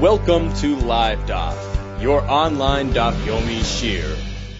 Welcome to Live Daf, your online Daf Yomi Shir.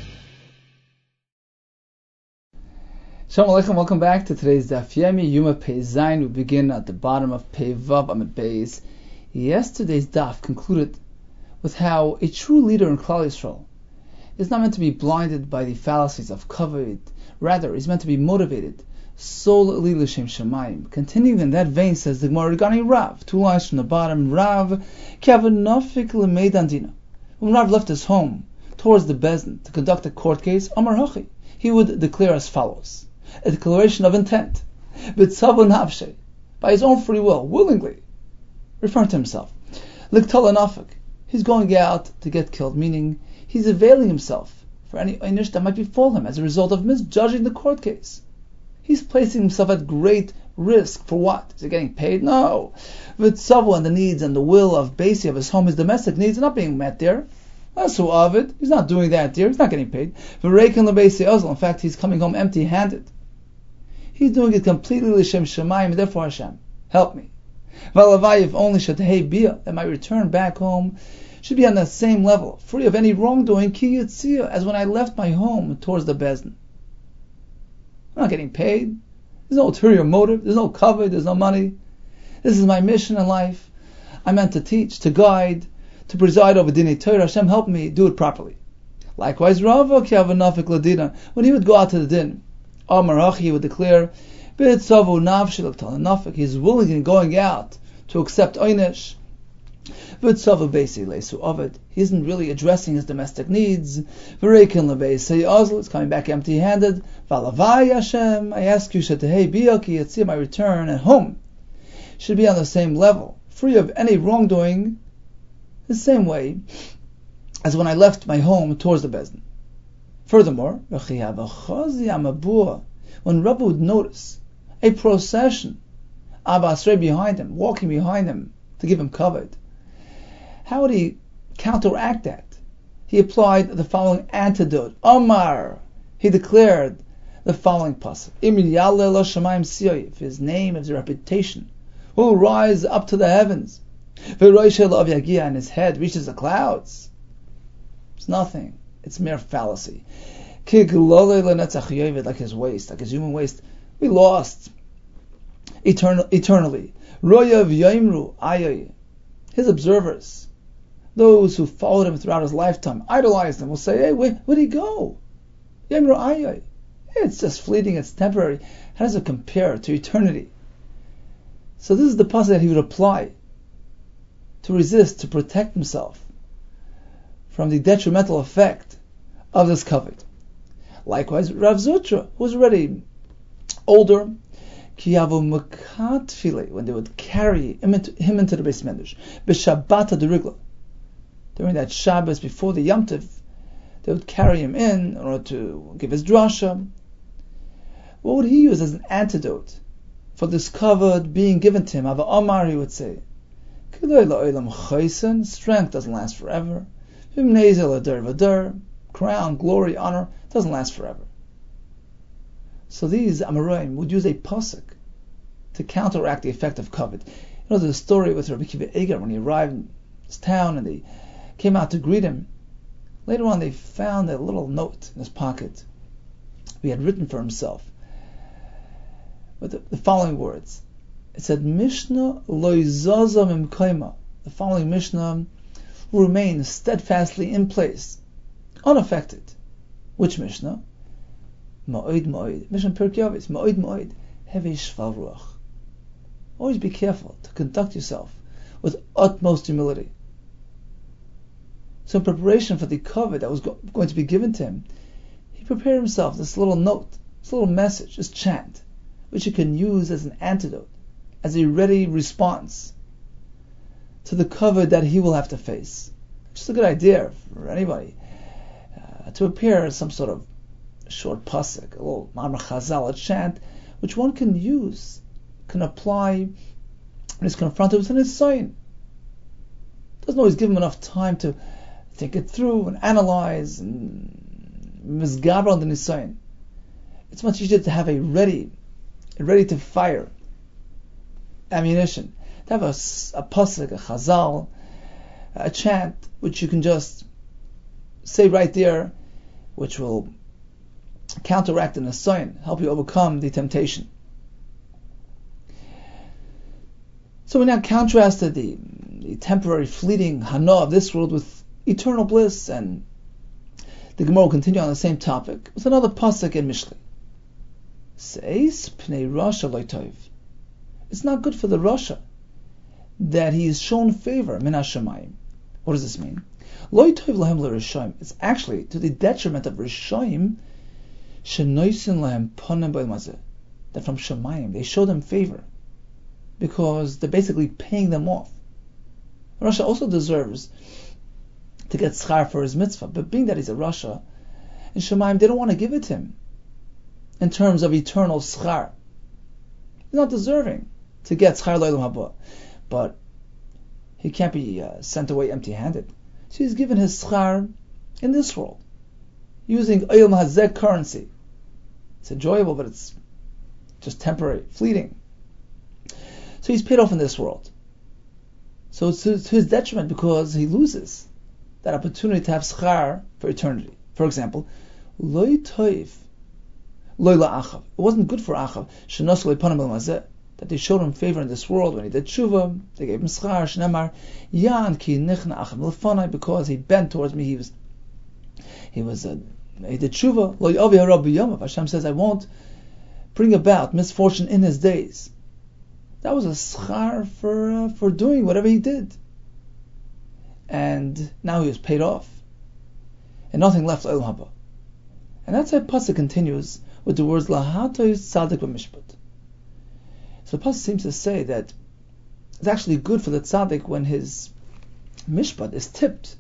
Shalom Aleichem, welcome back to today's Daf Yomi, Yuma Pei Zayin. We begin at the bottom of Pei Vav Amud Beis. Yesterday's Daf concluded with how a true leader in Klal Yisrael is not meant to be blinded by the fallacies of kavod. Rather, he's meant to be motivated solely l'shem shamayim. Continuing in that vein, says the Gemara regarding Rav, 2 lines from the bottom. Rav, kavanafik l'meidan dina. When Rav left his home towards the Bezdin to conduct a court case, Amar Hachi, he would declare as follows: a declaration of intent, b'tzavon nafshe, by his own free will, willingly, referring to himself. Liktala nafik, he's going out to get killed, meaning he's availing himself for any einish that might befall him as a result of misjudging the court case. He's placing himself at great risk. For what? Is he getting paid? No. V'tzavu, and the needs and the will of Beisi, of his home, his domestic needs, are not being met there. That's who of it. He's not doing that there. He's not getting paid. V'reikin l'beisi ozl. In fact, he's coming home empty-handed. He's doing it completely l'shem shamayim. Therefore, Hashem, help me. V'alavai, if only shetehei bia, that my return back home should be on that same level, free of any wrongdoing, ki yitzia, as when I left my home towards the Bezdin. I'm not getting paid. There's no ulterior motive. There's no cover. There's no money. This is my mission in life. I'm meant to teach, to guide, to preside over Dinei Torah. Hashem, help me do it properly. Likewise, Rava kiavanafik ladina, when he would go out to the din, Amar Hachi, he would declare, b'tzavu nafshi l'ktal nafik. He's willing in going out to accept einish. V'tzavu beisi leisu ovid. He isn't really addressing his domestic needs. V'reikin lebeisi ozl. It's coming back empty-handed. V'alavai Hashem, I ask you, shetehei bia ki yitzia, my return at home should be on the same level, free of any wrongdoing, the same way as when I left my home towards the Bezdin. Furthermore, when Rabbi would notice a procession, Abba Asrei behind him, walking behind him to give him kavod, how would he counteract that? He applied the following antidote. Omar, he declared the following pasuk: if his name, his reputation will rise up to the heavens, and his head reaches the clouds, it's nothing. It's mere fallacy. Like his waist, like his human waist, we lost eternally. His observers, those who followed him throughout his lifetime, idolized him, will say, hey, where'd he go? It's just fleeting, it's temporary. How does it compare to eternity? So this is the pasuk that he would apply to resist, to protect himself from the detrimental effect of this kavod. Likewise, Rav Zutra, who was already older, when they would carry him into the Beis Medrash, b'Shabbata derigla, during that Shabbos before the Yom Tov, they would carry him in order to give his drasha. What would he use as an antidote for this kavod being given to him? Ava Omar, he would say, strength doesn't last forever. Crown, glory, honor doesn't last forever. So these Amoraim would use a pasuk to counteract the effect of kavod. You know the story with Rabbi Akiva Eiger when he arrived in his town and they came out to greet him. Later on, they found a little note in his pocket he had written for himself with the following words. It said, Mishnah lo zaza mimkaima. The following Mishnah will remain steadfastly in place, unaffected. Which Mishnah? Ma'od ma'od. Mishnah Pirkei Avos. Ma'od ma'od. Hevei shval ruach. Always be careful to conduct yourself with utmost humility. So in preparation for the kavod that was going to be given to him, he prepared himself this little note, this little message, this chant, which he can use as an antidote, as a ready response to the kavod that he will have to face. Just a good idea for anybody to prepare some sort of short pasuk, a little Ma'amar Chazal, a chant, which one can use, can apply when he's confronted with an insight. Doesn't always give him enough time to think it through and analyze and mizgaber on the nisayin. It's much easier to have a ready to fire ammunition, to have a pasuk, a chazal, a chant which you can just say right there, which will counteract an assignment, help you overcome the temptation. So we now contrasted the temporary, fleeting hana of this world with eternal bliss, and the Gemara will continue on the same topic with another pasuk in Mishlei. Says pnei rasha lo tov. It's not good for the rasha that he is shown favor min hashamayim. What does this mean? Lo tov lahem l'rishaim. It's actually to the detriment of rishaim shenoisin lahem panim b'olam hazeh, that from shamayim they show them favor because they're basically paying them off. Rasha also deserves to get schar for his mitzvah, but being that he's a rasha, in Shemaim they don't want to give it to him in terms of eternal schar. He's not deserving to get schar l'olam haba, but he can't be sent away empty-handed. So he's given his schar in this world, using olam hazeh currency. It's enjoyable, but it's just temporary, fleeting. So he's paid off in this world. So it's to his detriment because he loses that opportunity to have schar for eternity. For example, loy toiv, loy la'achav. It wasn't good for Achav, shenos loy panim b'olam hazeh, that they showed him favor in this world when he did tshuva. They gave him schar, shnemar yan ki nichna Achav l'fanai, because he bent towards me. He did tshuva. Lo yavi hara b'yomav. Hashem says, I won't bring about misfortune in his days. That was a schar for doing whatever he did. And now he was paid off. And nothing left olam haba. And that's how pasuk continues with the words lahatoy tzaddik b'mishpat. So the pasuk seems to say that it's actually good for the tzaddik when his mishpat is tipped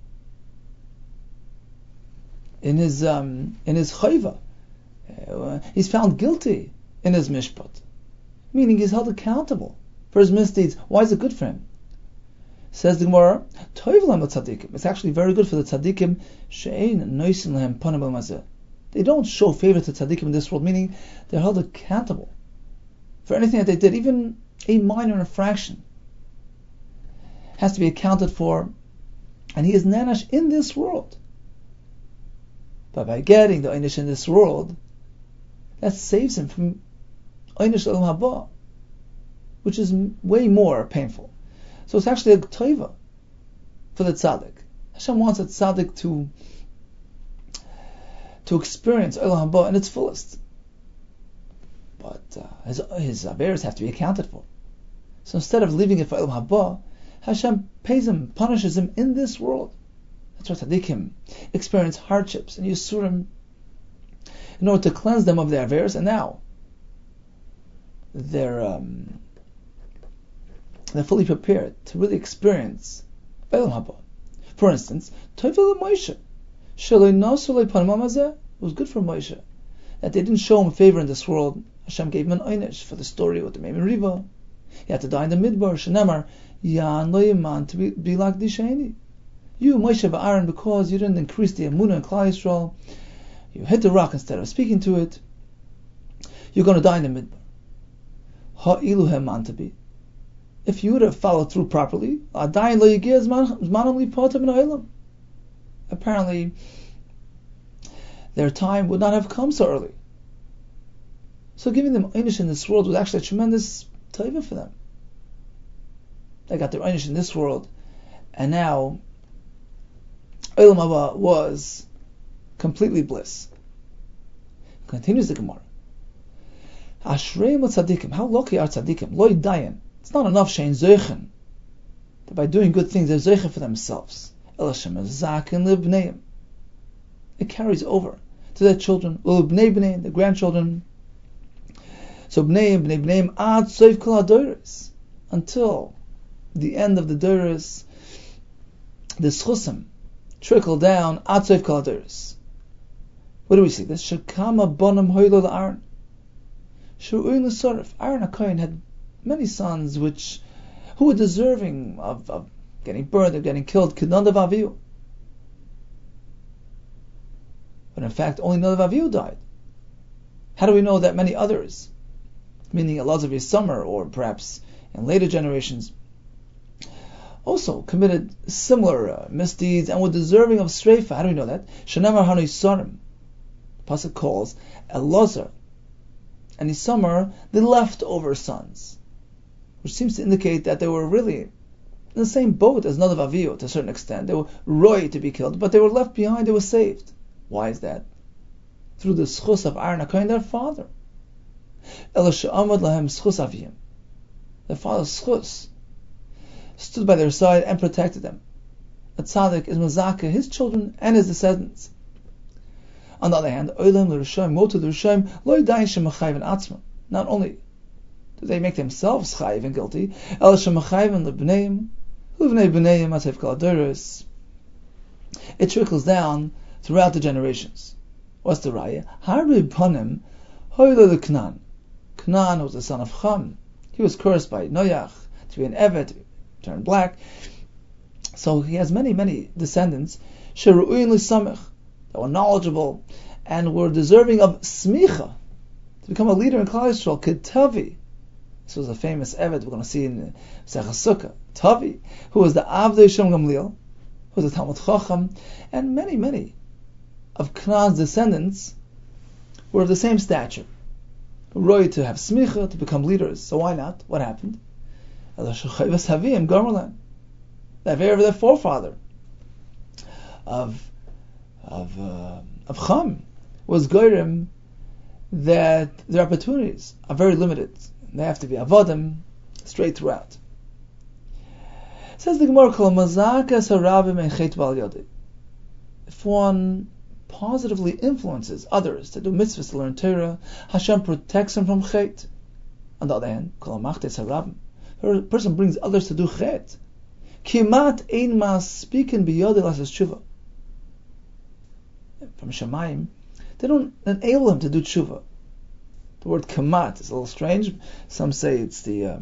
in his chayva. He's found guilty in his mishpat, meaning he's held accountable for his misdeeds. Why is it good for him? Says the Gemara, Toiv lam tzaddikim. It's actually very good for the tzaddikim. She'ein noisin lahem panim b'olam hazeh. They don't show favor to tzaddikim in this world, meaning they're held accountable for anything that they did. Even a minor infraction has to be accounted for, and he is nanash in this world. But by getting the einish in this world, that saves him from einish olam haba, which is way more painful. So it's actually a tova for the tzaddik. Hashem wants a tzaddik to experience olam haba in its fullest. But his averos have to be accounted for. So instead of leaving it for olam haba, Hashem pays him, punishes him in this world. That's why tzaddikim experience hardships and yisurim in order to cleanse them of their averos, and now they're fully prepared to really experience olam haba. For instance, Toivel Moshe, Shaloi Nasulei Panim Hazeh, was good for Moshe that they didn't show him favor in this world. Hashem gave him an einish for the story with the Meimin Riva. He had to die in the Midbar. Shenemar Yan Lo Yaman to be like Dishani. You Moshe Aaron, because you didn't increase the Emunah in Klal Yisrael, you hit the rock instead of speaking to it, you're going to die in the Midbar. Ha'ilu Heman to be. If you would have followed through properly, apparently their time would not have come so early. So giving them einish in this world was actually a tremendous teva for them. They got their einish in this world, and now olam haba was completely bliss. Continues the Gemara. Ashreim tzaddikim. How lucky are tzaddikim? Lo dayan. It's not enough shein zeichen, that by doing good things they're zeichen for themselves. It carries over to their children, the grandchildren. So bnei ad soif kol hadoros, until the end of the doros, the schusim trickle down ad soif kol hadoros. What do we see? This shekama bonam hoilo la'aron. Shu'uin l'sorif. Aaron HaKohen had many sons who were deserving of getting burned, of getting killed. Nadav Avihu. But in fact, only Nadav Avihu died. How do we know that many others, meaning Elazar Summer, or perhaps in later generations, also committed similar misdeeds and were deserving of streifa. How do we know that? Shenamar Hanu Yisarim. The pasuk calls Elazar and Isamar the leftover sons, which seems to indicate that they were really in the same boat as Nadav Avihu to a certain extent. They were roy to be killed, but they were left behind. They were saved. Why is that? Through the schus of Aaron HaKohen, their father. Ela she'amad lahem schus avihim. Their father's schus stood by their side and protected them. A tzaddik is mazaka his children and his descendants. On the other hand, oilem l'rishayim, woe to the rishayim, lo yadayin shemachayven atzma. Not only do they make themselves chayiv and guilty, el shemachayven lebneim, levnei bneim asev kol adoros. It trickles down throughout the generations. What's the raya? Harbi panim, hoyle leknan. Canaan was the son of Cham. He was cursed by Noach to be an Evet, to turn black. So he has many, many descendants, sheru'in l'samech, that were knowledgeable and were deserving of smicha, to become a leader in Klal Yisrael. Ketavi, this was a famous Evet we're going to see in Masechah Sukkah. Tavi, who was the Avdei Shem Gamliel, who was a Talmud Chacham, and many, many of Canaan's descendants were of the same stature. Roy to have smicha, to become leaders. So why not? What happened? The Aver of their forefather of Cham was Goyrim, that their opportunities are very limited. They have to be avodim straight throughout. It says the Gemara, Kol mazakas harabim and chet bal yodi. If one positively influences others to do mitzvahs, to learn Torah, Hashem protects them from chet. On the other hand, Kol machtes harabim, a person brings others to do chet. Kimat ein maspikin biyodi lasas tshuva. From Shemayim, they don't enable him to do tshuva. The word kamat is a little strange. Some say it's the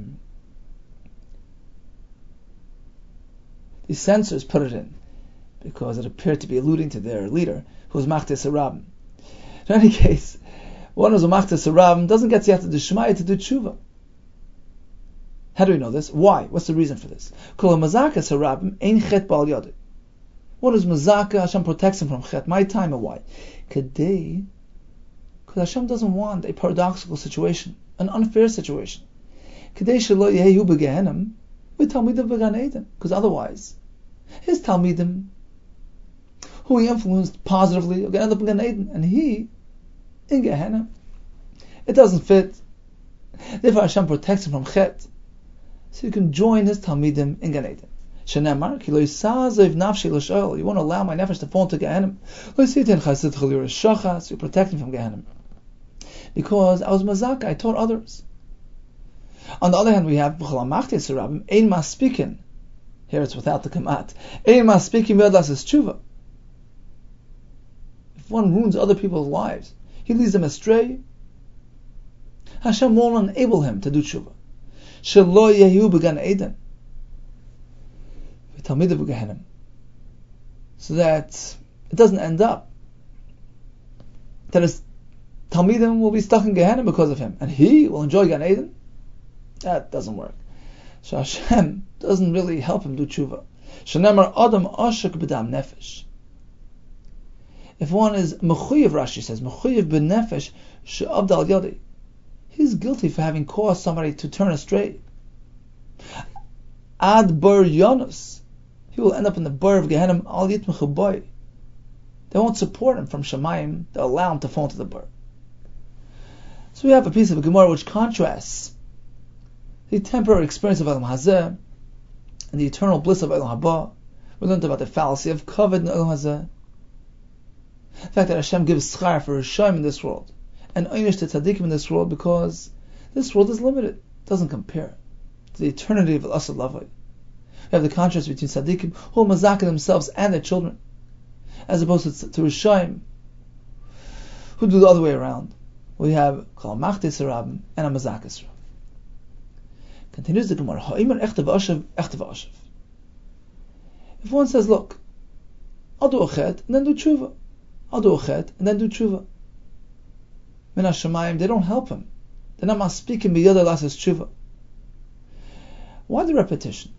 censors put it in because it appeared to be alluding to their leader, who was Machtes Harabim. In any case, one who's a Machtes Harabim doesn't get Siyata D'Shmaya to do tshuva. How do we know this? Why? What's the reason for this? Kol mazakas harabim ein chet bal yodi. One who's mazaka, Hashem protects him from chet. My time and why? Kadei, because Hashem doesn't want a paradoxical situation, an unfair situation. Kadei shelo yehu begehenim with talmidim began Eden, because otherwise, his talmidim, who he influenced positively, are going to end up in Gan Eden, and he in Gehenna. It doesn't fit. Therefore, Hashem protects him from chet, so you can join his talmidim in Gan Eden. Shenemar, ki lo yisazev nafshi l'shoel. You won't allow my nefesh to fall into Gehenna. Lo yisiten chassid chalir shachas. So you protect me from Gehenna. Because I was mazak, I taught others. On the other hand, we have b'chol machtes harabim ein maspikin. Here it's without the kamat. Ein maspikin v'yod lasas tshuva. If one ruins other people's lives, he leads them astray, Hashem won't enable him to do tshuva. Shelo yehu began Eden. Talmidim v'gehenim. So that it doesn't end up that his Talmidim will be stuck in Gehenna because of him, and he will enjoy Gan Eden. That doesn't work. So Hashem doesn't really help him do tshuva. Shenemar Adam Ashak b'dam nefesh. If one is mechuyev, Rashi says mechuyev b'nefesh she'abdal yodi, he's guilty for having caused somebody to turn astray. Ad bar Yonus, he will end up in the bar of Gehenna. Al yitmechu boy, they won't support him from Shemayim. They'll allow him to fall into the bar. So we have a piece of a Gemara which contrasts the temporary experience of Olam Hazeh and the eternal bliss of Olam Haba. We learned about the fallacy of kavod in Olam Hazeh. The fact that Hashem gives schar for Rishayim in this world and einish to tzaddikim in this world, because this world is limited. It doesn't compare to the eternity of Asad Lavai. We have the contrast between tzaddikim who mazaka themselves and their children, as opposed to Rishayim who do the other way around. We have kol machtes harabim and a mazakas rab. Continues the Gemara. Ha'imar echte v'ashav, echte v'ashav. If one says, look, I'll do a chet and then do tshuva. I'll do a chet and then do tshuva. Min HaShamayim, they don't help him. They're not speaking b'yada lasas tshuva. Why the repetition?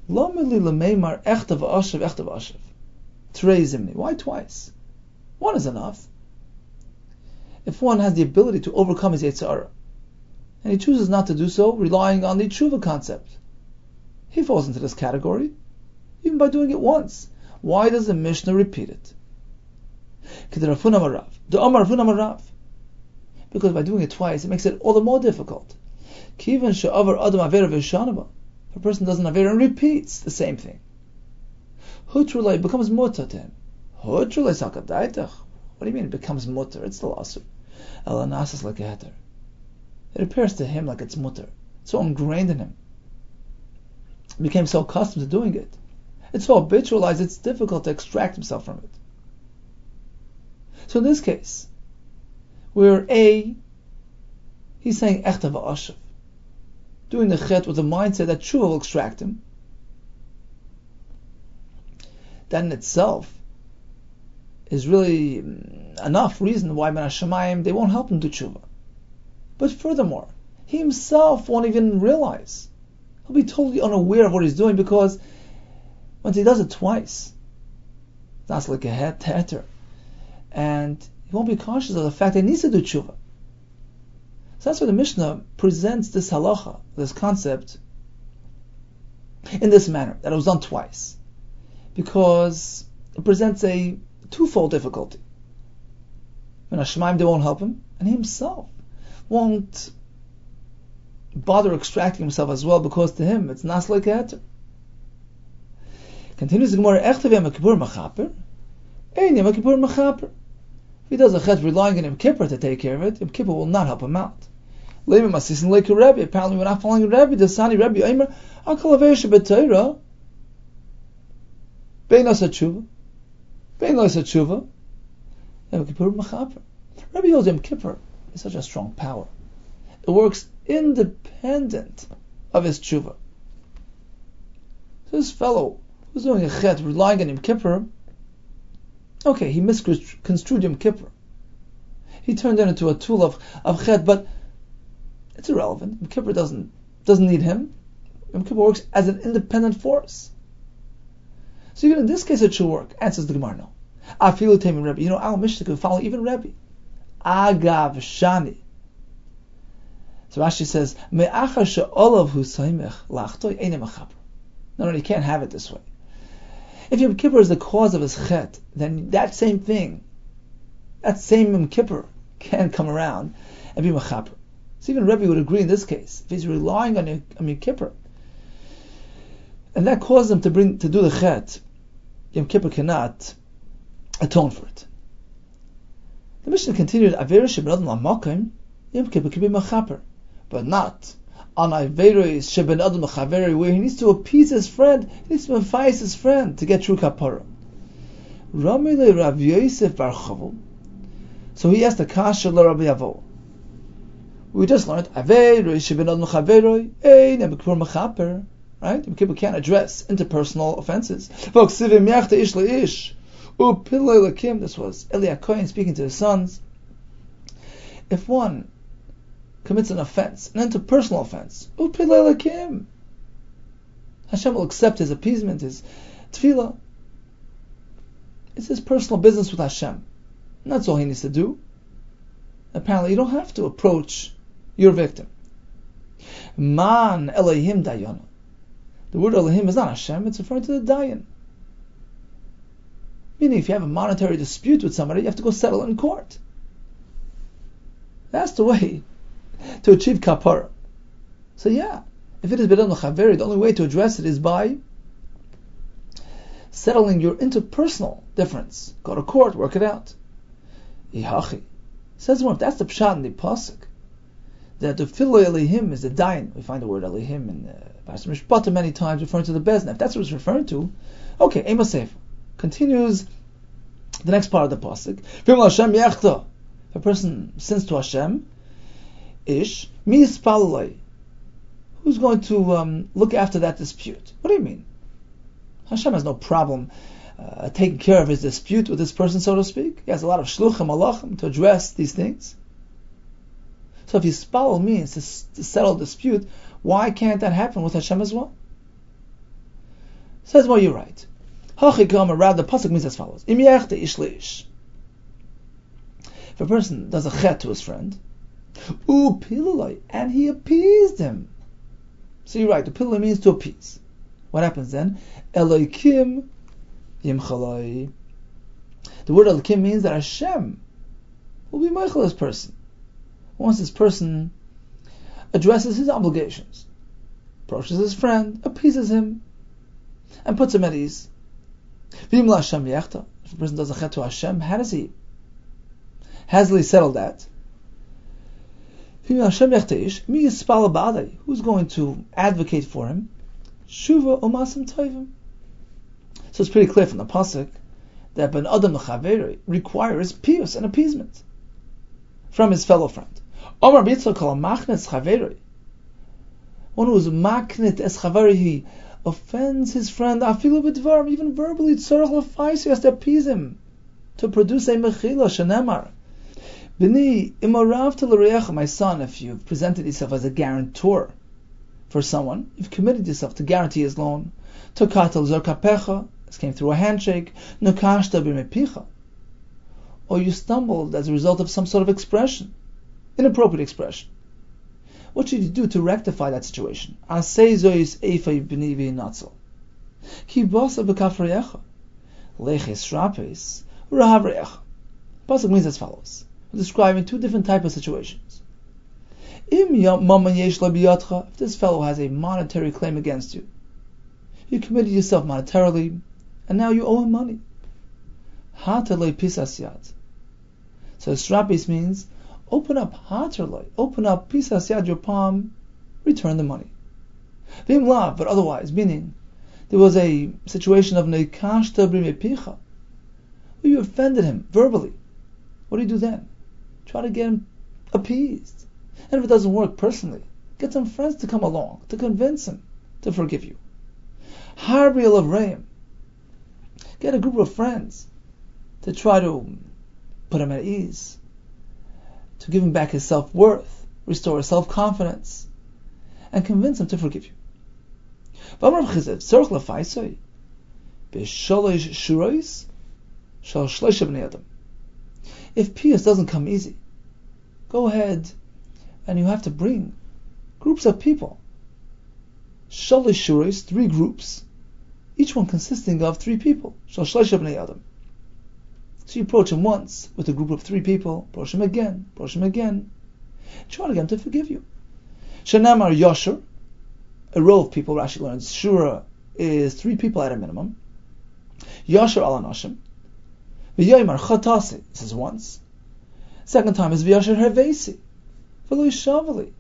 Why twice? One is enough. If one has the ability to overcome his Yetzer Hara, and he chooses not to do so, relying on the tshuva concept, he falls into this category, even by doing it once. Why does the Mishnah repeat it? Because by doing it twice, it makes it all the more difficult. If a person does an avera and repeats the same thing, it becomes mutter to him. What do you mean it becomes mutter? It's still asur. It appears to him like it's mutter. It's so ingrained in him. He became so accustomed to doing it. It's so habitualized, it's difficult to extract himself from it. So in this case, where A, he's saying echta v'ashav, doing the chet with the mindset that tshuva will extract him, that in itself is really enough reason why Ben Hashemayim, they won't help him do tshuva. But furthermore, he himself won't even realize. He'll be totally unaware of what he's doing, because once he does it twice, that's like a heter, and he won't be conscious of the fact that he needs to do tshuva. So that's why the Mishnah presents this halacha, this concept, in this manner, that it was done twice, because it presents a twofold difficulty. When Hashemayim, they won't help him, and he himself won't bother extracting himself as well, because to him it's not like a heter. Continues the Gemara, if he does a chet relying on Yom Kippur to take care of it, Yom Kippur will not help him out. Apparently we're not following Rebbe. The Sani Rebbe Eimer, Akal Avei Shebetayra, Bein Asa Tshuva, Yom Kippur Mechaper. Rebbe holds Yom Kippur is such a strong power. It works independent of his tshuva. So this fellow who's doing a chet relying on Yom Kippur, okay, he misconstrued Yom Kippur. He turned it into a tool of chet, but it's irrelevant. Yom Kippur doesn't need him. Yom Kippur works as an independent force. So even in this case it should work. Answers the Gemara, no. Afilu Temin Rebbe. You know, our Mishnah could follow even Rebbe. Agav Shani. So Rashi says, Me'achar she'olav hu saimech la'achtoi eine mechaper. No, you can't have it this way. If Yom Kippur is the cause of his chet, then that same thing, that same Yom Kippur can come around and be mechaper. So even Rebbe would agree in this case. If he's relying on Yom Kippur, and that caused him to do the chet, Yom Kippur cannot atone for it. The Mishnah continued, Avera sheben adam la'makom, Yom Kippur can be mechaper, but not on Averos sheben adam l'chaveri, where he needs to appease his friend, he needs to advise his friend to get true kapara. Rami le Rav Yosef bar Chavel. So he asked the kasha le Rabbi Avo. We just learned Averos sheben adam l'chaveri, ein Yom Kippur mechaper. Right? Yom Kippur can't address interpersonal offenses. This was Eli HaKohen speaking to his sons. If one commits an offense, an interpersonal offense, Hashem will accept his appeasement, his tefillah. It's his personal business with Hashem. And that's all he needs to do. Apparently, you don't have to approach your victim. Man Elohim Dayana. The word Elohim is not Hashem, it's referring to the Dayan. Meaning, if you have a monetary dispute with somebody, you have to go settle in court. That's the way to achieve kapara. So yeah, if it is B'dan L'Chaveri, the only way to address it is by settling your interpersonal difference. Go to court, work it out. Ihachi. Says one, if that's the pshat in the pasuk, that the Philo Elohim is the Dayan. We find the word Elohim in Pastor Mishpata many times referring to the Bezna. If that's what it's referring to, okay, Ema Sefer. Continues the next part of the pasuk. If a person sins to Hashem, ish mi yispalei. Who's going to look after that dispute? What do you mean? Hashem has no problem taking care of his dispute with this person, so to speak. He has a lot of shluchim malachim to address these things. So if yispalel means to settle a dispute, why can't that happen with Hashem as well? Says, well, you're right. Hachikam, rather, the pasuk means as follows: Im yechte ish leish. If a person does a chet to his friend, upilulai, and he appeased him. So you're right. Upilulai means to appease. What happens then? Elokim yimchalai. The word Elokim means that Hashem will be meichel this person. Once this person addresses his obligations, approaches his friend, appeases him, and puts him at ease. If a person does a chet to Hashem, how does he? Has he settled that? Who's going to advocate for him? Shuva umasim tovim. So it's pretty clear from the pasuk that ben adam l'chaveri requires pious and appeasement from his fellow friend. Omar b'yitzchak kol machnet chaveri. One who is maknet es chaveri, he offends his friend afilu b'dvarim, even verbally. Tzorach l'fais, he has to appease him to produce a mechila shenemar. B'ni imarav l'reach, my son, if you've presented yourself as a guarantor for someone, you've committed yourself to guarantee his loan. Tokatel zorkapecha, this came through a handshake. Nukashta b'mepicha, or you stumbled as a result of some sort of expression, inappropriate expression. What should you do to rectify that situation? Asei zois eifay b'ni v'inatzel. Ki basa b'kafreyecha, leches rapes rahavreyecha. Pasuk means as follows. We're describing two different types of situations. If this fellow has a monetary claim against you, you committed yourself monetarily, and now you owe him money. So srapis means open up haterloi, open up pisas yad, your palm, return the money. Vim lav, but otherwise, meaning there was a situation of neikashta b'mepicha, where you offended him verbally. What do you do then? Try to get him appeased. And if it doesn't work personally, get some friends to come along to convince him to forgive you. Harbiel of Reim. Get a group of friends to try to put him at ease, to give him back his self-worth, restore his self-confidence, and convince him to forgive you. If pious doesn't come easy, go ahead and you have to bring groups of people. Shalish shurais, 3 groups, each one consisting of 3 people. So you approach him once with a group of 3 people, approach him again, try to get him to forgive you. Shanamar Yosher, a row of people, Rashi learns, Shura is 3 people at a minimum. Yosher al Anoshim. V'yoymar Chatasi, this is once. Second time is V'yosher Hervesi. V'lo Shavali.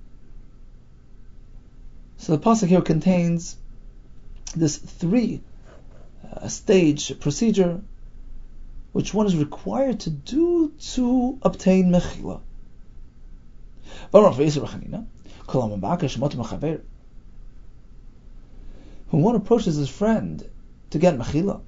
So the pasuk here contains this 3 stage procedure which one is required to do to obtain mechila. When one approaches his friend to get mechila,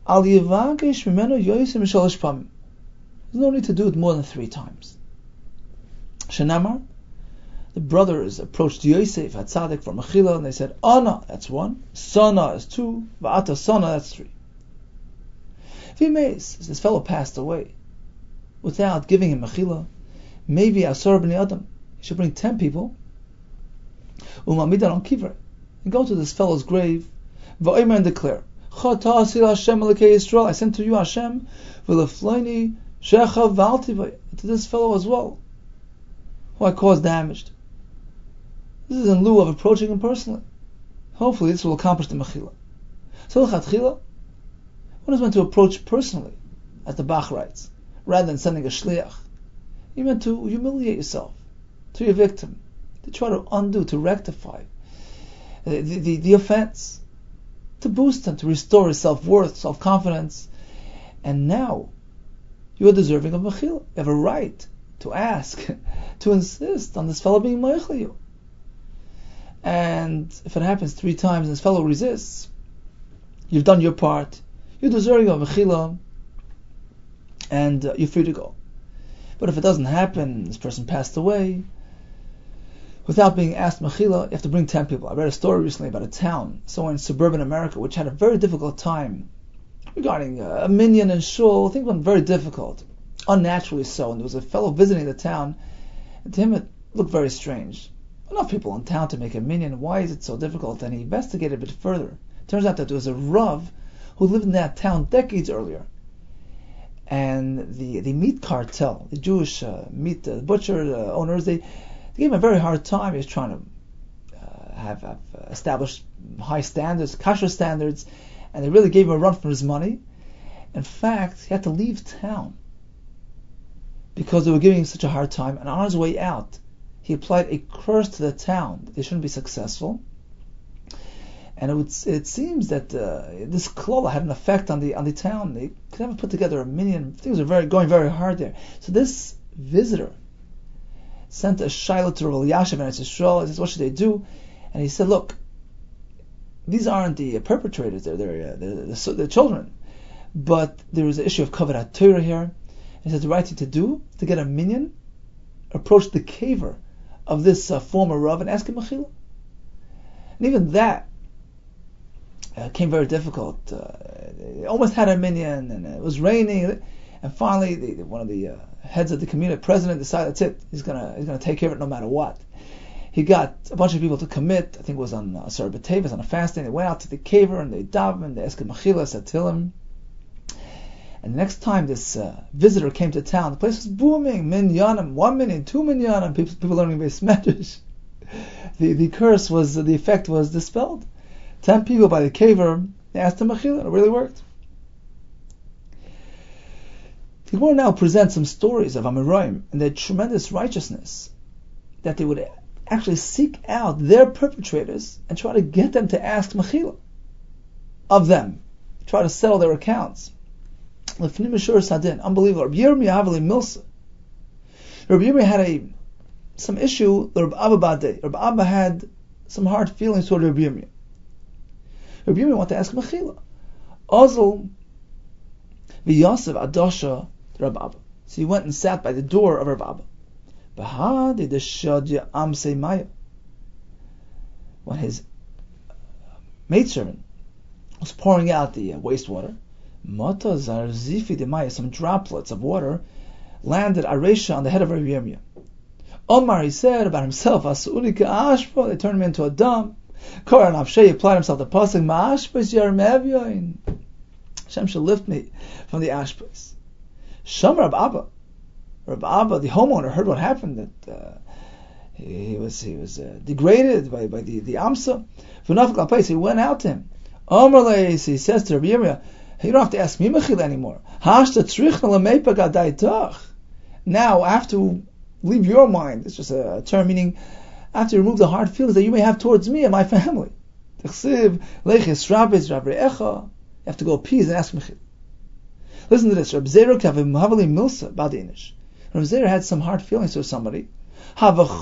there's no need to do it more than 3 times. Shenamar, the brothers approached Yosef HaTzadik for mechila, and they said, Ana, that's 1, Sana is 2, Va'ata Sana, that's 3. If he mays, as this fellow passed away, without giving him mechila, maybe Asar b'nei Adam, he should bring 10 people, Umamidan on Kivrei, and go to this fellow's grave, Va'omer, and declare, Chata asil Hashem Elokei Yisrael, I sent to you Hashem, V'lefloini shecha v'altivai, to this fellow as well, who I caused damage. This is in lieu of approaching him personally. Hopefully this will accomplish the mechila. So l'chatchila, one is meant to approach personally, as the Bach writes, rather than sending a shliach. You're meant to humiliate yourself to your victim, to try to undo, to rectify the offense, to boost him, to restore his self-worth, self-confidence. And now, you are deserving of mechila. You have a right to ask, to insist on this fellow being meichel you. And if it happens 3 times and this fellow resists, you've done your part, you're deserving of mechila, and you're free to go. But if it doesn't happen, this person passed away, without being asked mechila, you have to bring 10 people. I read a story recently about a town, somewhere in suburban America, which had a very difficult time regarding a minyan and shul. Things went very difficult, unnaturally so. And there was a fellow visiting the town, and to him it looked very strange. Enough people in town to make a minyan. Why is it so difficult? And he investigated a bit further. Turns out that there was a Rav who lived in that town decades earlier. And the meat cartel, the Jewish meat butcher owners, they gave him a very hard time. He was trying to have established high standards, kosher standards, and they really gave him a run for his money. In fact, he had to leave town because they were giving him such a hard time. And on his way out, he applied a curse to the town that they shouldn't be successful. And it seems that this klola had an effect on the town. They could never put together a minyan. Things were going very hard there. So this visitor sent a shayla to Rav Elyashiv and Eretz Yisrael. He says, what should they do? And he said, look, these aren't the perpetrators. They're the children. But there is an issue of kavod HaTorah here. He said the right thing to do, to get a minyan, approach the caver of this former Rav and ask him mechila. And even that came very difficult. They almost had a minyan, and it was raining. And finally, one of the heads of the community, president, decided that's it. He's gonna take care of it no matter what. He got a bunch of people to commit. I think it was on Asar B'Teves, on a fasting. They went out to the caver and they davened. They asked him mechila, said Tehillim. And the next time this visitor came to town, the place was booming. Minyanim, 1 million, 2 minyanim. People learning Beis Medrash. The curse was, the effect was dispelled. 10 people by the caver, they asked him mechila, and it really worked. The Gemara now presents some stories of Amoraim and their tremendous righteousness, that they would actually seek out their perpetrators and try to get them to ask mechila of them, try to settle their accounts. Unbelievable. Rabbi Yirmiyah Havali Milsa. Rabbi Yirmiyah had some issue. Rabbi Abba Badei. Rabbi Abba had some hard feelings toward Rabbi Yirmiyah. Rabbi Yirmiyah wanted to ask mechila. Ozel v'Yosef Adosha Rabbi Abba. So he went and sat by the door of Rabbi Abba. Bahadi the Shadya Amsei Maya. When his maidservant was pouring out the wastewater, Mata Zarzifi de Maya, some droplets of water landed Aresha on the head of Rabbi Yirmiyah. Omar, he said about himself, Asunika Ashpa, they turned him into a dumb. Koran Avshei applied himself to pasuk Ma'ashpas Yarmevyoin. Hashem shall lift me from the ashpas. Sham Rabbi Abba. Rabbi Abba, the homeowner, heard what happened, that he was degraded by the Amsa. He went out to him. Omar, he says to Rabbi Yirmiyah, you don't have to ask me mechila anymore. Now, I have to leave your mind. It's just a term meaning I have to remove the hard feelings that you may have towards me and my family. You have to go appease and ask mechila. Listen to this. Reb Zera had some hard feelings towards somebody. So Reb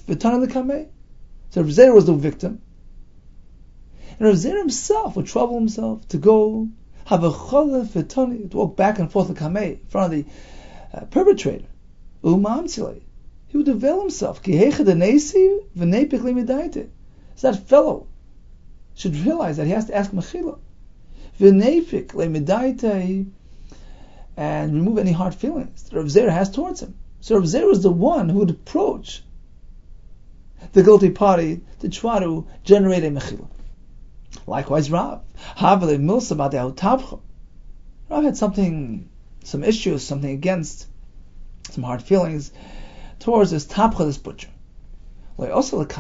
Zera was the victim. And Reb Zera himself would trouble himself to go to walk back and forth in front of the perpetrator. He would avail himself. So that fellow should realize that he has to ask mechila and remove any hard feelings that Rav Zera has towards him. So Rav Zera is the one who would approach the guilty party to try to generate a mechila. Likewise, Rav had some issues, something against, some hard feelings towards this tabcha, this butcher. And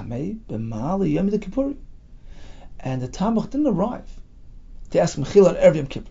the tabach didn't arrive to ask mechila on Erev Yom Kippur.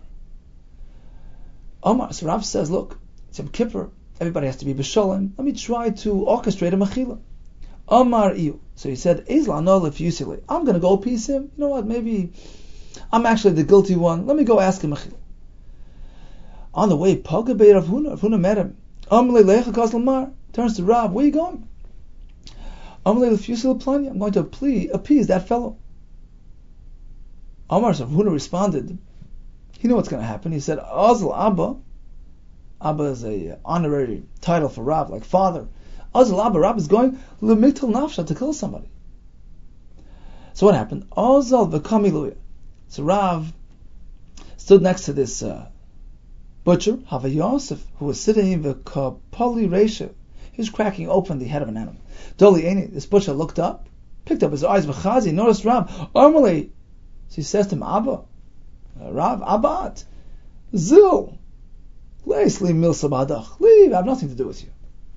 Omar, so Rav says, look, it's Yom Kippur, everybody has to be b'shalom. Let me try to orchestrate a mechila. Omar Iyu. So he said, I'm going to go appease him. You know what, maybe I'm actually the guilty one. Let me go ask him mechila. On the way, Pagabei Rav Huna met him. Turns to Rav, where are you going? I'm going to appease that fellow. Omar, so Rav Huna responded, he knew what's going to happen. He said, Azal Abba. Abba is a honorary title for Rav, like father. Azal Abba, Rav is going l'mitel nafsha, to kill somebody. So what happened? Azal v'kamiluya. So Rav stood next to this butcher, Hava Yosef, who was sitting in the kapali resha. He was cracking open the head of an animal. Doli Eni, this butcher looked up, picked up his eyes, v'chazi, noticed Rav, Armale. So he says to him, Abba, Rav, Abbat, Zil, leave, I have nothing to do with you.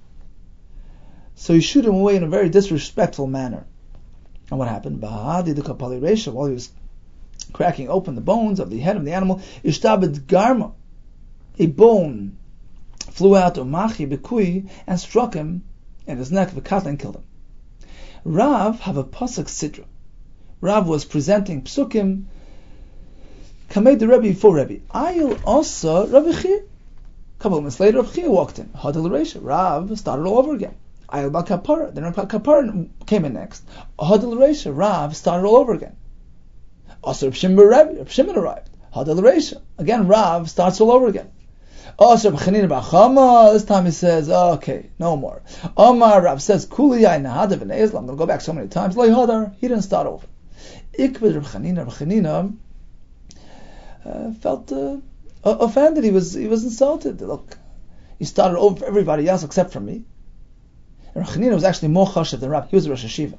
So he shoot him away in a very disrespectful manner. And what happened? Bahadi the kapali resha, while he was cracking open the bones of the head of the animal, ishtabed garma, a bone flew out of machi bekui and struck him in his neck, v'katla, and killed him. Rav have a pasuk sidra. Rav was presenting psukim. Kamei the Rebbe before Rebbe. Ayil also Rabbi Chia. A couple of minutes later, Rabbi Chia walked in. Hadal Reisha. Rav started all over again. Ayil ba kapara. Then Rabbi Kapara came in next. Hadal Reisha. Rav started all over again. Also Rabbi Shimon Rebbe. Rabbi Shimon arrived. Hadal Reisha. Again, Rav starts all over again. Also Rabbi Chanina bar Chama. This time he says, okay, no more. Omar, Rav says, Kuli ay nahadav v'neizla. I'm going to go back so many times. Lo yihadar. He didn't start over. Ikbid Rabbi Chanina. Rabbi Chanina felt offended. He was insulted. Look, he started over for everybody else except for me. And Rabbi Chanina was actually more chashav than Rav. He was a Rosh Hashiva.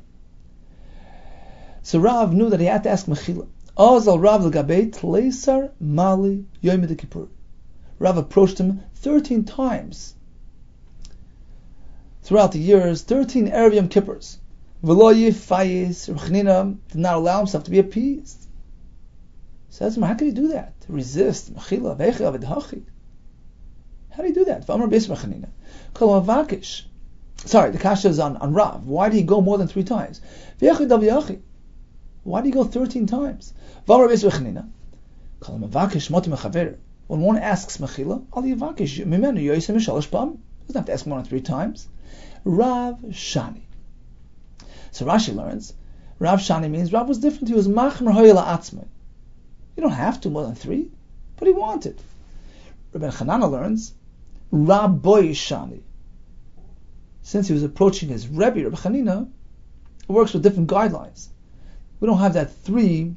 So Rav knew that he had to ask Mechila. Azal Rav l'gabei tleisar mali yom kippur. Rav approached him 13 times throughout the years, 13 Erev Yom Kippurs. V'lo yifayis. Rabbi Chanina did not allow himself to be appeased. Says him, how can you do that? Resist. Mechila, vecha, v'dhachi. How do you do that? V'amar beis Rabbi Chanina. Kol mavakish. Sorry, the kasha is on Rav. Why did he go more than 3 times? V'yechi davyachi. Why did he go 13 times? V'amar beis Rabbi Chanina. Kol mavakish motim mechaver. When one asks Mechila, al yavakish mimenu yoyisem shalosh pam. Doesn't have to ask more than 3 times. Rav Shani. So Rashi learns, Rav Shani means Rav was different. He was machmer hoyela atzmai. You don't have to more than 3, but he wanted. Rabbi Chanana learns, Rabbi Shani. Since he was approaching his Rebbe, Rabbi Chanina, it works with different guidelines. We don't have that 3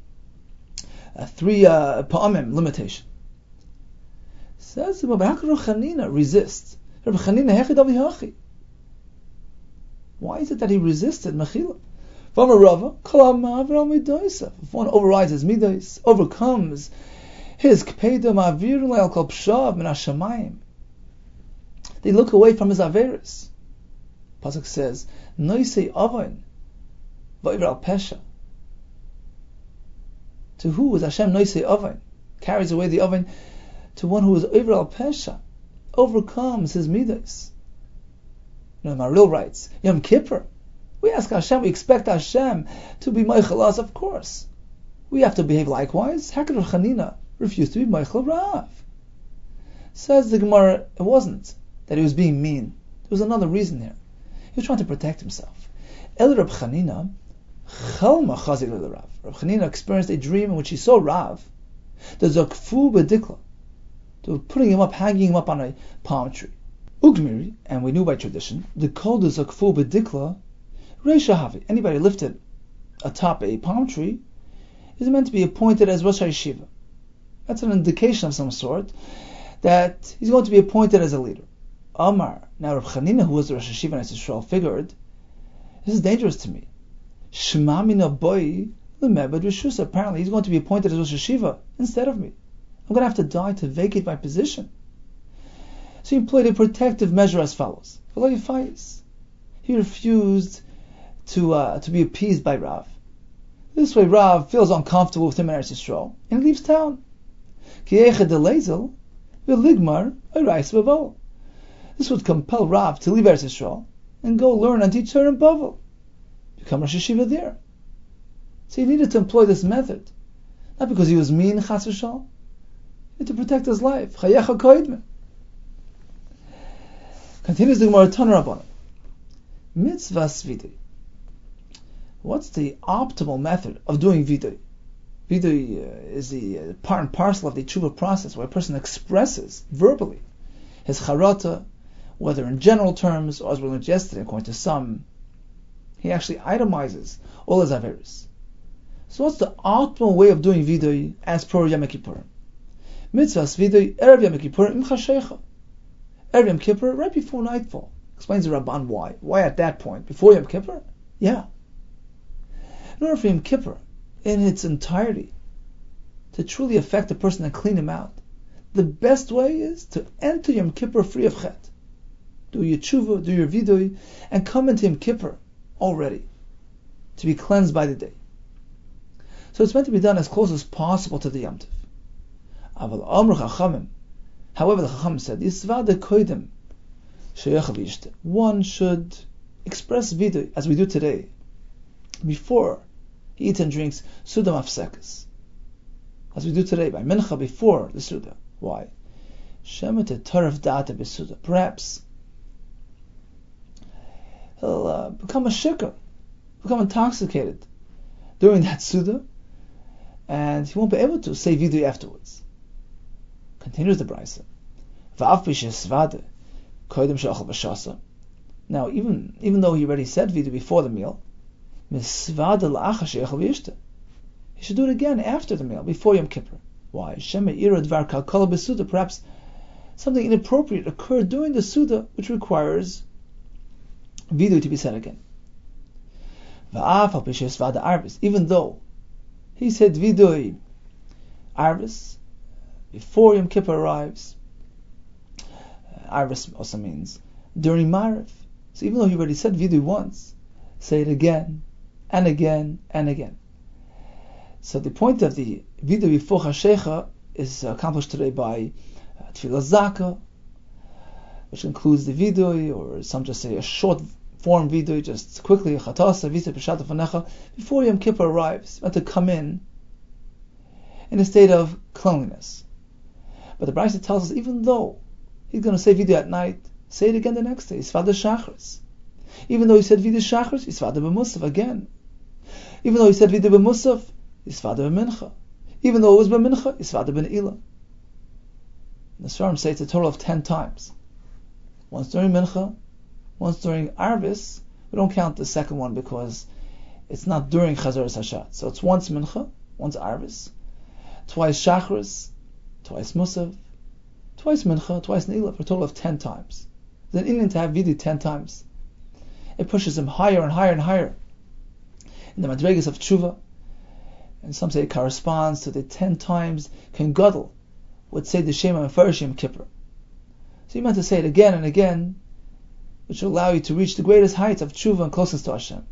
pa'amim limitation. Says Rabbi Chanina resist. Rabbi Chanina hechid avi hachi. Why is it that he resisted Mechila? If one overrides his midos, overcomes his kpedam avirulay al kol pshav min hashamayim, they look away from his averis. Pasuk says, "Noisei avon va'ivra al pesha." To who is Hashem noisei avon? Carries away the avon to one who is ivra al pesha, overcomes his midos. Maharil writes, Yom Kippur. We ask Hashem, we expect Hashem to be Meichel us, of course. We have to behave likewise. How could Rav Chanina refuse to be Meichel Rav? Says the Gemara, it wasn't that he was being mean. There was another reason here. He was trying to protect himself. El Rav Chanina, Chalma Chazir el Rav. Rav Chanina experienced a dream in which he saw Rav, the Zakfu B'dikla. They were putting him up, hanging him up on a palm tree. Ugmiri, and we knew by tradition, the kol de zakfu b'dikla reisha havi. Anybody lifted atop a palm tree is meant to be appointed as Rosh Hashiva. That's an indication of some sort that he's going to be appointed as a leader. Amar. Now Rav Chanina, who was the Rosh Hashiva in Yisrael, figured, this is dangerous to me. Shema mina boi lemebed rishus. Apparently he's going to be appointed as Rosh Hashiva instead of me. I'm going to have to die to vacate my position. So he employed a protective measure as follows. He refused to be appeased by Rav. This way Rav feels uncomfortable with him in Eretz Yisrael and he leaves town. This would compel Rav to leave Eretz Yisrael and go learn and teach her in Bavel. Become Rosh Hashiva there. So he needed to employ this method. Not because he was mean, chas v'shal, but to protect his life. Chayecha koidme. Continues the Gemara Tanur Rabbanan. Mitzvahs vidui. What's the optimal method of doing vidui? Vidui is the part and parcel of the tshuva process, where a person expresses verbally his charata whether in general terms or as we learned yesterday, according to some, he actually itemizes all his averos. So what's the optimal way of doing vidui as per Yom Kippur? Mitzvahs vidui erev Yom Kippur im chashecha. Erev Yom Kippur, right before nightfall. Explains the Rabban why. Why at that point? Before Yom Kippur? Yeah. In order for Yom Kippur, in its entirety, to truly affect a person and clean him out, the best way is to enter Yom Kippur free of chet. Do your tshuva, do your vidui, and come into Yom Kippur already, to be cleansed by the day. So it's meant to be done as close as possible to the Yom Tov. However, the Chacham said, one should express vidui, as we do today, before he eats and drinks Suda Mafsekas. As we do today, by Mincha, before the Suda. Why? Perhaps he'll become a shikar, become intoxicated during that Suda, and he won't be able to say vidui afterwards. Continues the Brisa. Now, even though he already said vidui before the meal, he should do it again after the meal, before Yom Kippur. Why? Perhaps something inappropriate occurred during the Suda, which requires vidui to be said again. Even though he said vidui arvis before Yom Kippur arrives, arvis also means during Ma'ariv. So even though he already said vidui once, say it again and again and again. So the point of the vidui before Hashecha is accomplished today by Tefillah Zaka, which includes the vidui, or some just say a short form vidui, just quickly, Chatasa, Visa, Peshat Fanecha, before Yom Kippur arrives, meant to come in a state of cleanliness. But the Brisa tells us, even though he's going to say vidui at night, say it again the next day, Yisvada Shachris. Even though he said vidui Shachris, Yisvada B'Musaf again. Even though he said vidui B'Musaf, Yisvada B'Mincha. Even though it was B'Mincha, Yisvada B'Ne'ilah. The Sfarim say it's a total of 10 times. Once during Mincha, once during Arvis. We don't count the second one because it's not during Chazaras Hashat. So it's once Mincha, once Arvis, twice Shachris, twice Musav, twice Mincha, twice Ne'ilah, for a total of 10 times. It's an Indian to have vidui 10 times. It pushes him higher and higher and higher in the Madregas of Tshuva. And some say it corresponds to the 10 times Ken Gadol would say the Shema Mefarish Yom Kippur. So you meant to say it again and again, which will allow you to reach the greatest heights of Tshuva and closeness to Hashem.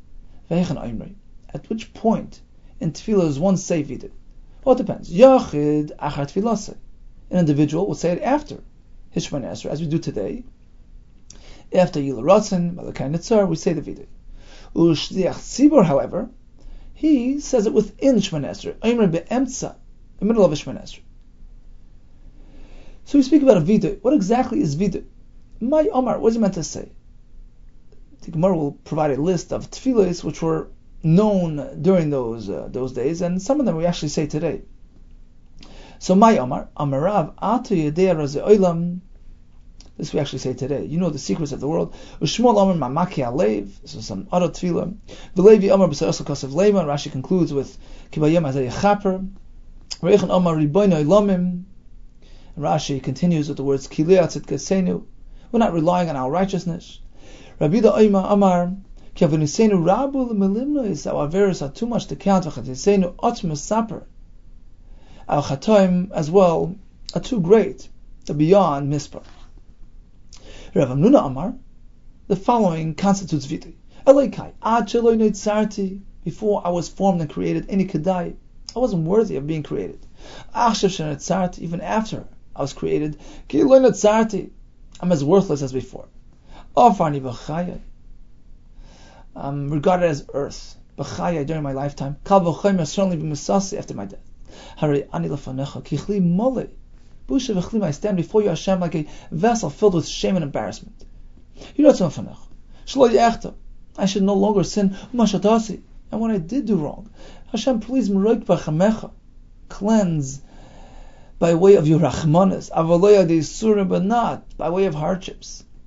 At which point in Tefillah is one say vidui? Well, it depends. Yachid achar Tefillah. An individual will say it after his Shemona Esrei, as we do today. After Yila Ratzin, Malakai Nitzar, we say the vidui. Ushliach Tzibur, however, he says it within Shemona Esrei, Omer be'emtza, in the middle of a Shemona Esrei. So we speak about a vidui. What exactly is vidui? My Omar, what is he meant to say? The Gemara will provide a list of tefillos which were known during those days, and some of them we actually say today. So my Omar, Amarav Atu Yedei Razei Olam. This we actually say today. You know the secrets of the world. Ushmol Omar Mamaki Alev. This is some other tefillah. V'Levi Omar B'Sa'asel Kosev Leiman. Rashi concludes with Kibayim Azay Chaper. Reichan Omar Riboino Ilamim. Rashi continues with the words Kilei Atzit Kesenu. We're not relying on our righteousness. Rabbi Da'ima Amar Ki Avinisenu Rabu L'Melimnois. Our averos are too much to count. V'Chatisenu Ot Mesaper. Our chatoim as well are too great, they're beyond mispar. Rav Amnuna Amar, the following constitutes vidui. Elokai, ad sheloi nitzarti, before I was formed and created, any kedai, I wasn't worthy of being created. Achshav shenitzarti, even after I was created, ki eloi nitzarti, I'm as worthless as before. Afarni b'chaya, I'm regarded as earth, b'chaya during my lifetime. Kal v'choyim certainly b'misasi after my death. Hari ani lefanecha kichli mole. Busha v'chlim, I stand before you, Hashem, like a vessel filled with shame and embarrassment. Yiratzon lefanecha. Shlo yechta. I should no longer sin. Umashatasi. And when I did do wrong, Hashem, please m'roik b'chamecha. Cleanse by way of your rachmanas. Avaloya de surim, but not by way of hardships.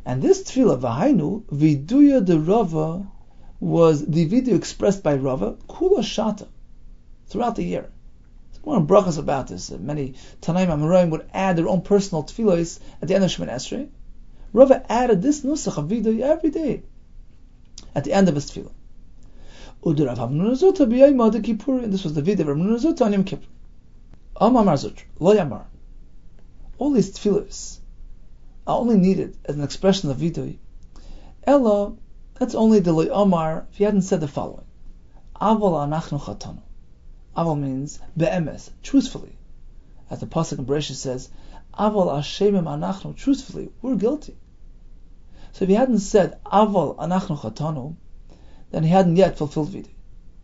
And this tefillah, Vahainu, Viduya de Rava, was the video expressed by Rava, Kula Shata, throughout the year. There's more brachas about this. Many Tanaim Amoraim would add their own personal tefillahs at the end of Shemoneh Esrei. Rava added this nusach of video every day at the end of his tefillah. Udurav Hamnun Zuta b'yayim Yom Kippur, and this was the video of Hamnun Zuta on Yom Kippur. Amar Zutra, Lo Yamar. All these tefillahs are only needed as an expression of vidui. Ella, that's only the Lo Amar if he hadn't said the following. Aval anachnu chatanu. Aval means be'emes, truthfully. As the pasuk in Bereshit says, Aval ashemim anachnu, truthfully, we're guilty. So if he hadn't said Aval anachnu chatanu, then he hadn't yet fulfilled vidui.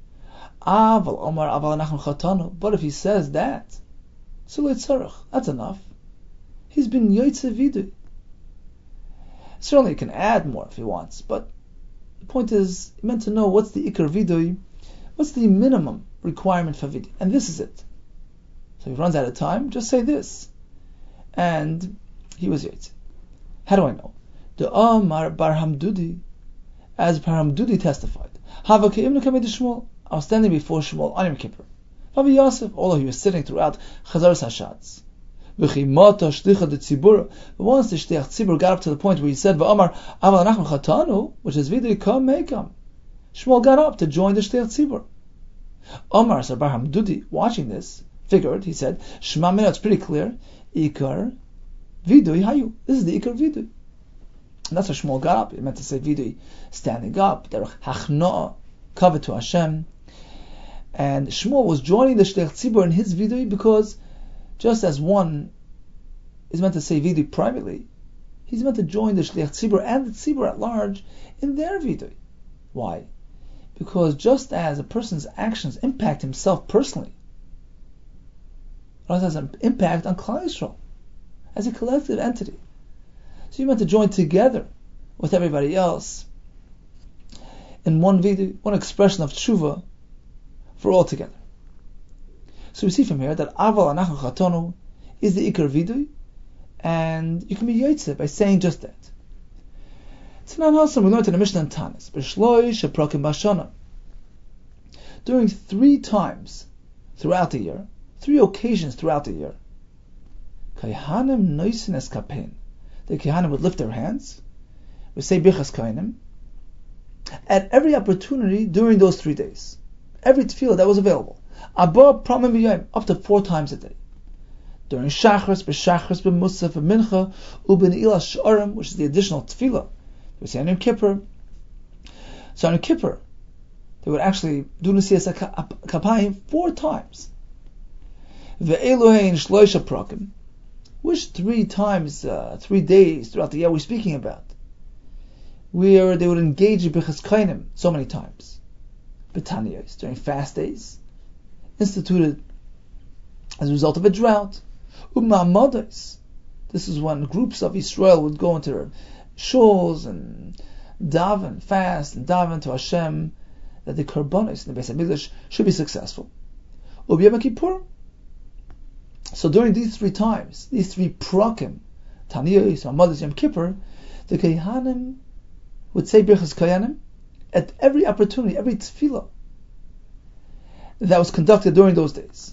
Aval Omar Aval anachnu chatanu. But if he says that, Sulei tzarech, that's enough. He's been yotze vidui. Certainly he can add more if he wants, but the point is, he meant to know what's the ikar vidui, what's the minimum requirement for vidui, and this is it. So if he runs out of time, just say this. And he was yotze. How do I know? The Amar Bar Hamdudi, as Bar Hamdudi testified, Hava ke'imnu kamei de Shmuel, I was standing before Shmuel on Yom Kippur. Rabbi Yosef, although he was sitting throughout Chazaras Hashatz. But once the Shliach Tzibur got up to the point where he said, V'amar Aval anachnu chatanu, which is vidui kam meikam, Shmuel got up to join the Shliach Tzibur. Omar Bar Hamdudi, watching this, figured, he said, Shema Mina, it's pretty clear, Ikar vidui hayu. This is the Ikar vidui. And that's why Shmuel got up. It meant to say vidui standing up, derech hachnoah, covet to Hashem. And Shmuel was joining the Shliach Tzibur in his vidui because just as one is meant to say vidui privately, he's meant to join the Shliach Tzibur and the Tzibur at large in their vidui. Why? Because just as a person's actions impact himself personally, it has an impact on Klal Yisrael as a collective entity. So you're meant to join together with everybody else in one vidui, one expression of tshuva for all together. So we see from here that Aval anachnu chatanu is the ikar vidui, and you can be yotze by saying just that. Tanan Hasan, we learned in the Mishnah and Tanis, b'shloish haprakim b'shana. During 3 times throughout the year, 3 occasions throughout the year, Kayhanim noisin eskapein. The Kayhanim would lift their hands, would say Birchas Kainim, at every opportunity during those 3 days. Every tefillah that was available. Abba Pramim B'Yom, up to 4 times a day. During Shachris, B'Musaf, Mincha, U'B'Ne'ilas Sh'arim, which is the additional tefillah. They would say on Yom Kippur. So on Yom Kippur, they would actually do Nesiyas Kapayim 4 times. Ve'elohein Shloisha Prakim. Which 3 times, 3 days throughout the year we're speaking about? Where they would engage in Birchas Kainim so many times. B'Taniyos, during fast days, instituted as a result of a drought. U'Ma'amados. This is when groups of Israel would go into their shuls and daven, fast and daven to Hashem that the korbanos in the Beis HaMikdash should be successful. U'B'Yom Kippur. So during these 3 times, these 3 prakim, Taniyos, Ma'amados, Yom Kippur, the Kayhanim would say Birchas Kainim at every opportunity, every tefillah that was conducted during those days.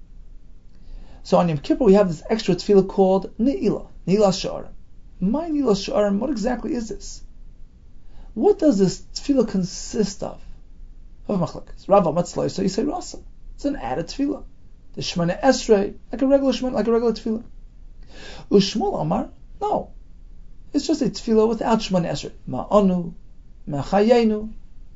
So on Yom Kippur we have this extra tefillah called Ne'ilah, Ne'ilas Sha'arim. My Ne'ilas Sha'arim, what exactly is this? What does this tefillah consist of? Rav Matzlai, so you say Rasa. It's an added tefillah. The Shemoneh Esrei, like a regular tefillah. Ushmuel Amar, no. It's just a tefillah without Shemoneh Esrei. Ma'anu, Ma'chayenu,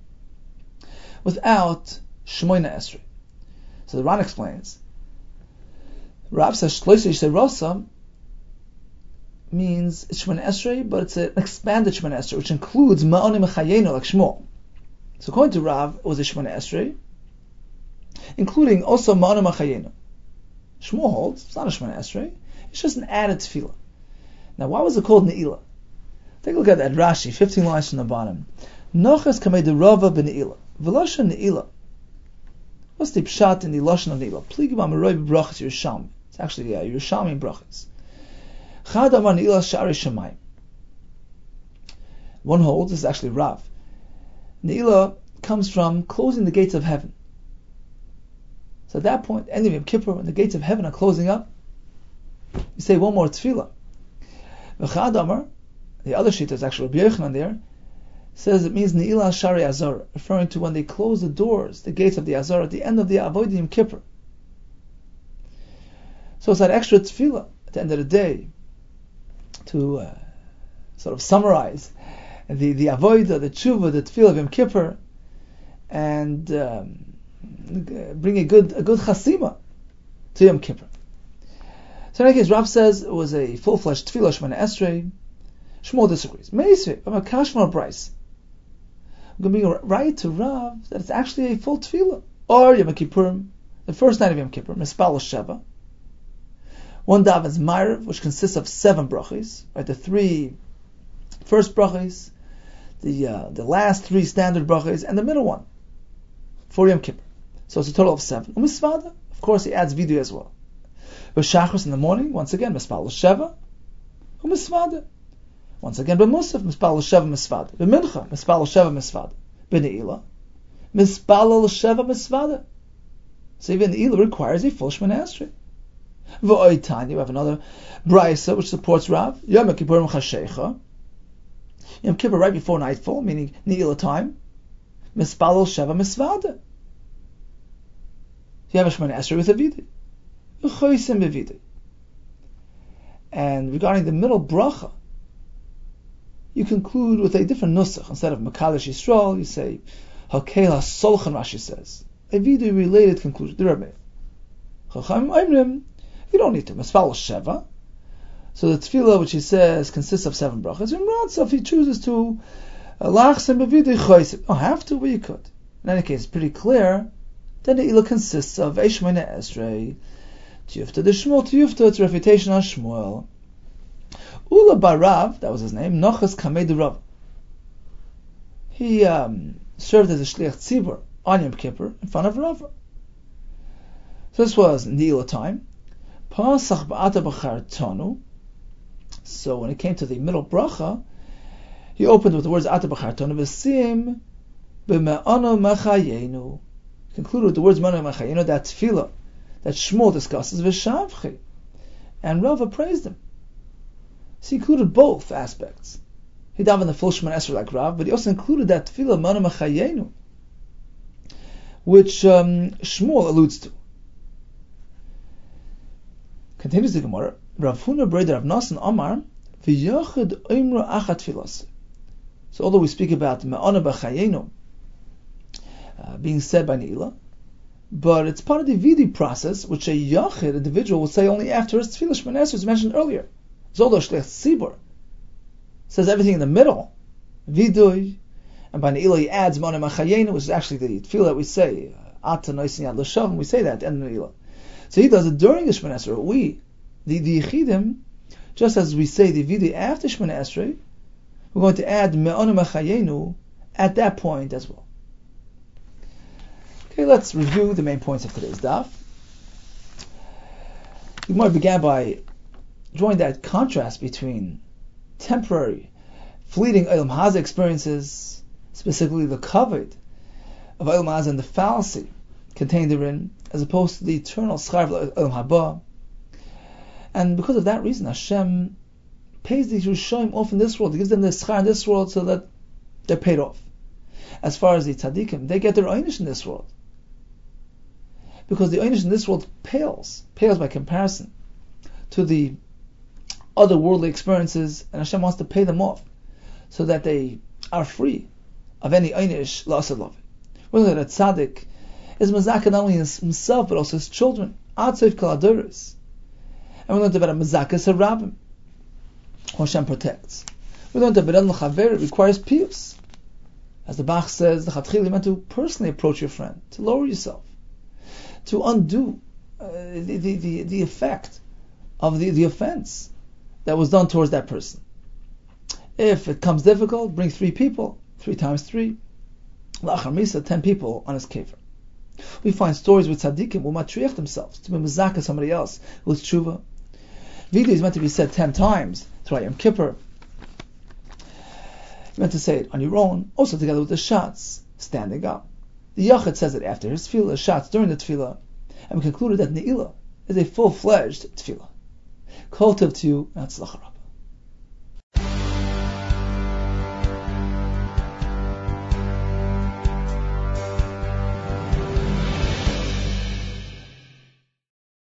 without Shemoneh Esrei. So the Ran explains, Rav says Shloisha Rasa means it's Shemoneh Esrei, but it's an expanded Shemoneh Esrei, which includes Ma'anu Ma'chayenu, like Shmuel. So according to Rav, it was a Shemoneh Esrei, including also Ma'anu Ma'chayenu. Shmuel holds, it's not a Shemoneh Esrei, it's just an added tefillah. Now why was it called Ne'ilah? Take a look at that Rashi, 15 lines from the bottom. Nochas kamei de Rava b'Ne'ilah. V'loshen Ne'ilah. What's the pshat in the loshen of Ne'ilah? Pligim amaroi b'brachas Yerushalmi. It's actually Yerushalmi brachas. Chad amar Ne'ilah sha'arei shamayim. One holds, this is actually Rav, Ne'ilah comes from closing the gates of heaven. So at that point, end of Yom Kippur, when the gates of heaven are closing up, you say one more tefillah. V'chad Amar, the other sheet is actually Rabbi Yochanan there, says it means Ne'ilah Shari Azor, referring to when they close the doors, the gates of the Azor, at the end of the Avodah Yom Kippur. So it's that extra tefillah at the end of the day to sort of summarize the avodah, the tshuva, the tefillah of Yom Kippur, and bring a good chasima to Yom Kippur. So in any case, Rav says it was a full-fledged tefillah Shemona Esrei. Shmuel disagrees. Meisvei, I'm a kashmar brais. I'm going to be right to Rav that it's actually a full tefillah. Or Yom Kippurim, the first night of Yom Kippur, Mispal Sheva. One davens Ma'ariv, which consists of 7 brachos, right? The 3 first brachos, the last 3 standard brachos, and the middle one for Yom Kippur. So it's a total of 7. Umisvada, of course, he adds vidu as well. B'shachris in the morning, once again, Mispal Sheva, Umisvada. Once again, b'musaf, Mispal Sheva, Misvada. B'mincha, Mispal Sheva, Misvada. B'ne'ilah, Mispal Sheva, Misvada. So even Ne'ilah requires a full Shemona Esrei. V'oitan, you have another brayso which supports Rav. Yom Kippurim chashecha. Yom Kippur right before nightfall, meaning Ne'ilah time. Mispalel Sheva Misvada. You have a Shemona Esrei with a vidu. V'choisim b'vidu. And regarding the middle bracha, you conclude with a different nusach. Instead of Makadosh Yisrael, you say Hakel HaSolchan, Rashi says. A vidu related conclusion. The Rebbe. Chacham Oimrim, you don't need to. Mispal Sheva. So the tefillah, which he says, consists of 7 brachas. So if he chooses to lachsim b'vidu choisim, don't have to, but you could. In any case, it's pretty clear that the Ne'ilah consists of a Shemona Esrei, Tiyufta de Shmuel, Tiyufta, it's a refutation on Shmuel. Ula Barav, that was his name, Nochas Kamei de Rav. He served as a shliach tzibur on Yom Kippur in front of Rav. So this was Ne'ilah time. Pasach ba'ata b'chartonu. So when it came to the middle bracha, he opened with the words ata b'chartonu v'sim b'me'ano mechayenu. Concluded with the words me'ano mechayenu, that tefillah that Shmuel discusses v'shavchi, and Rava praised him. So he included both aspects. He davened the full Shemona Esrei like Rav, but he also included that tefillah me'ano mechayenu, which Shmuel alludes to. Continues the Gemara. Rav Huna brother Rav Nasan Amar v'yachid oimra achat tfilas. So although we speak about me'ana b'chayenu being said by Ne'ilah, but it's part of the vidi process, which a yachid individual will say only after his tefillah Shemona Esrei, as mentioned earlier. Zoldo shliach tzibur says everything in the middle, vidui, and by Ne'ilah he adds me'ana b'chayenu, which is actually the tefillah that we say ata noisin yad l'shavim. We say that at the end of Ne'ilah. So he does it during the Shemona Esrei. We, the Yechidim, just as we say the Vidi after Shemona Esrei, we're going to add Me'onu Mechayenu at that point as well. Okay, let's review the main points of today's daf. The Gemara began by drawing that contrast between temporary, fleeting Olam Hazeh experiences, specifically the kavod of Olam Hazeh and the fallacy contained therein, as opposed to the eternal schar of Olam Haba. And because of that reason, Hashem pays these Rishonim off in this world. He gives them the schar in this world so that they're paid off. As far as the tzaddikim, they get their einish in this world. Because the einish in this world pales by comparison to the other worldly experiences, and Hashem wants to pay them off so that they are free of any einish la'asad love. Whether that tzaddik is mazaka not only himself but also his children. Atzev kol adoros. And we learned about a mazakas harabim, who Hashem protects. We learned that B'nadam l'chaver requires piyus. As the Bach says, the chatchil, you meant to personally approach your friend, to lower yourself, to undo the effect of the offense that was done towards that person. If it comes difficult, bring 3 people, 3 times 3. La'achar misa, 10 people on his kever. We find stories with tzaddikim who matriach themselves to be mezaka somebody else with tshuva. Vidi is meant to be said 10 times throughout Yom Kippur. You meant to say it on your own, also together with the shots, standing up. The Yachid says it after his tefillah, shots during the tefillah, and we concluded that Ne'ilah is a full-fledged tefillah. Kol tov to you, and Hatzlacha Rabbah.